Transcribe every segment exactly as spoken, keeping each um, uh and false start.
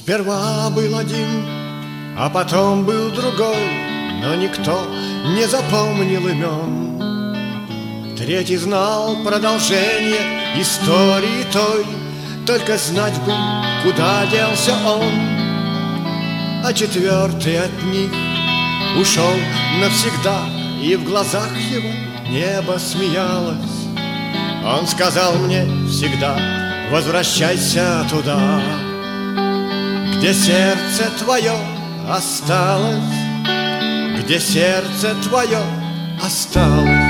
Сперва был один, а потом был другой, но никто не запомнил имен. Третий знал продолжение истории той, только знать бы, куда делся он. А четвертый от них ушел навсегда, и в глазах его небо смеялось. Он сказал мне всегда: возвращайся туда, где сердце твое осталось, где сердце твое осталось.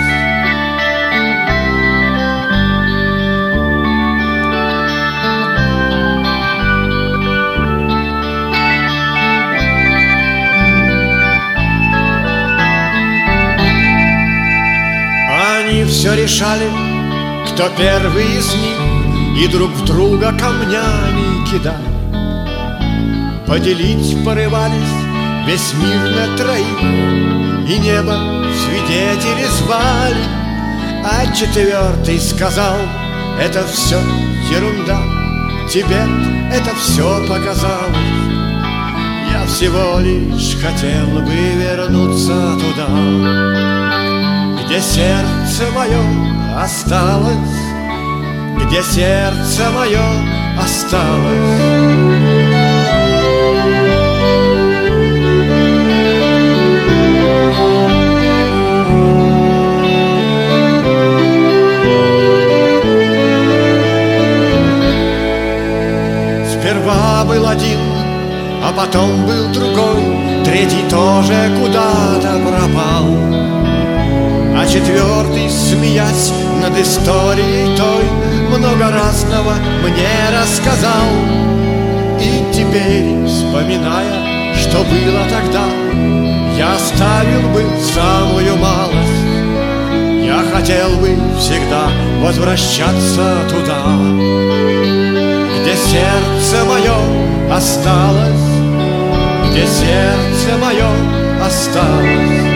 Они все решали, кто первый из них, и друг в друга камнями кидали. Поделить порывались весь мир на троих, и небо в свидетели звали. А четвертый сказал: это все ерунда, тебе это все показалось. Я всего лишь хотел бы вернуться туда, где сердце мое осталось, где сердце мое осталось. Сперва был один, а потом был другой, третий тоже куда-то пропал. А четвертый, смеясь над историей той, много разного мне рассказал. И теперь, вспоминая, что было тогда, я оставил бы самую малость. Я хотел бы всегда возвращаться туда, где сердце мое осталось, где сердце мое осталось.